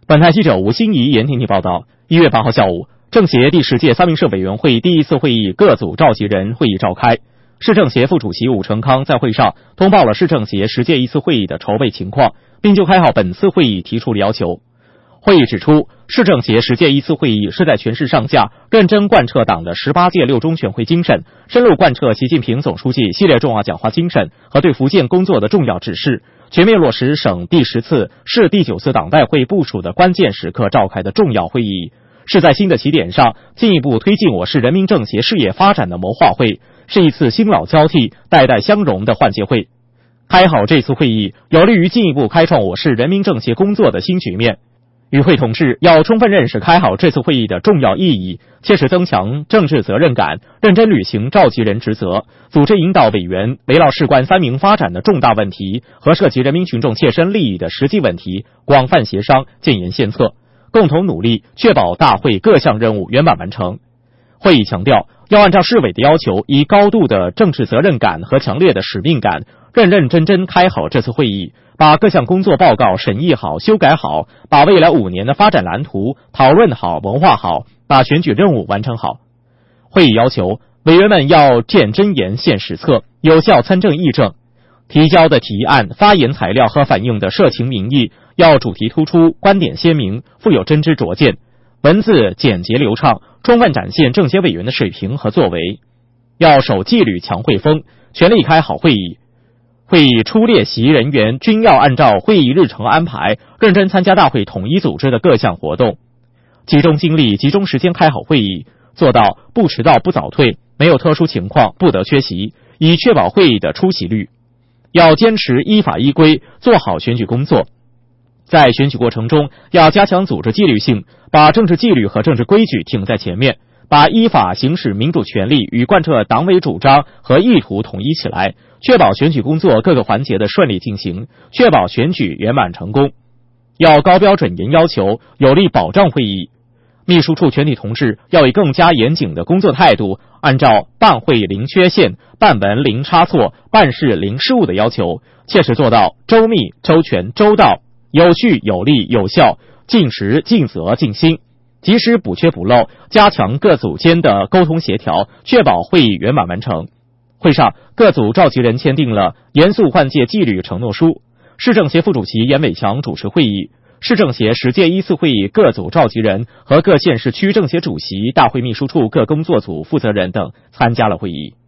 本台记者吴欣怡、严婷婷报道。1月8号下午，政协第10届三民社委员会第1次会议各组召集人会议召开。市政协副主席武成康在会上通报了市政协10届1次会议的筹备情况，并就开好本次会议提出了要求。会议指出，市政协10届1次会议是在全市上下认真贯彻党的18届6中全会精神，深入贯彻习近平总书记系列重要讲话精神和对福建工作的重要指示，全面落实省第10次、市第9次党代会部署的关键时刻召开的重要会议，是在新的起点上进一步推进我市人民政协事业发展的谋划会，是一次新老交替、代代相融的换届会。开好这次会议，有利于进一步开创我市人民政协工作的新局面。与会同志要充分认识开好这次会议的重要意义，切实增强政治责任感，认真履行召集人职责，组织引导委员围绕事关三明发展的重大问题和涉及人民群众切身利益的实际问题，广泛协商，建言献策，共同努力，确保大会各项任务圆满完成。会议强调，要按照市委的要求，以高度的政治责任感和强烈的使命感，认认真真开好这次会议，把各项工作报告审议好、修改好，把未来5年的发展蓝图讨论好、谋划好，把选举任务完成好。会议要求委员们要见真言、献实策，有效参政议政，提交的提案、发言材料和反映的社情民意要主题突出、观点鲜明、富有真知灼见，文字简洁流畅，充分展现政协委员的水平和作为。要守纪律、强会风，全力开好会议。会议出列席人员均要按照会议日程安排，认真参加大会统一组织的各项活动，集中精力、集中时间开好会议，做到不迟到、不早退，没有特殊情况不得缺席，以确保会议的出席率。要坚持依法依规做好选举工作，在选举过程中要加强组织纪律性，把政治纪律和政治规矩挺在前面，把依法行使民主权利与贯彻党委主张和意图统一起来，确保选举工作各个环节的顺利进行，确保选举圆满成功。要高标准严要求，有力保障会议。秘书处全体同志要以更加严谨的工作态度，按照办会零缺陷、办文零差错、办事零失误的要求，切实做到周密、周全、周到，有序、有力、有效，尽职、尽责、尽心，及时补缺补漏，加强各组间的沟通协调，确保会议圆满完成。会上，各组召集人签订了严肃换届纪律承诺书。市政协副主席严伟强主持会议，市政协10届1次会议各组召集人和各县市区政协主席、大会秘书处各工作组负责人等参加了会议。